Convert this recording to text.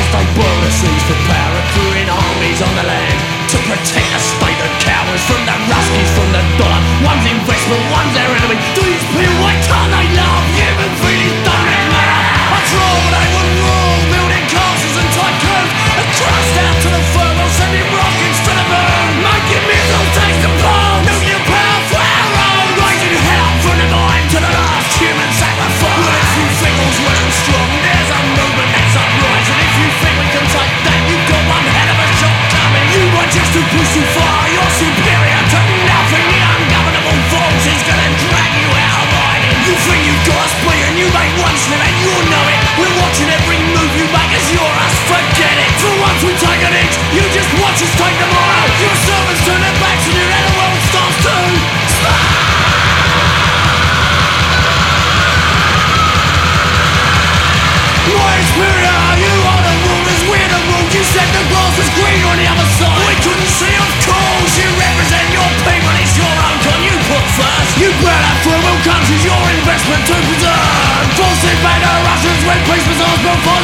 They boil the seas for power, accruing armies on the land to protect the state that cowers from the Ruskies, from the dollar. One's investment, one's their enemy. These people, why can't they love? Human feelings don't it matter. I try, but they wouldn't rule, building castles and tycoons, and crushed out to the firmwell, sending rockets to the moon, making missiles take the palm, nuclear power for our own, raising hell from the mind to the last human sacrifice. Well, if you think all's well and strong, there's a movement that's uprising. If you think we can take that, you've got one hell of a shot coming. You want just to push too far, you're superior to nothing. The ungovernable force is gonna drag you out of hiding. You think you've got us beaten, you make one slip and you'll know it. We're watching every move you make as you're us, forget it. For once we take an inch, you just watch us take the mile. Your servants turn their backs and your other world starts to my superior, you are the rulers, we're the rules. You said the grass was green on the other side. We couldn't see, of course. You represent your people, it's your own con you put first. You burn out firmwell countries, your investment to preserve. False invader Russians when peace was ours before.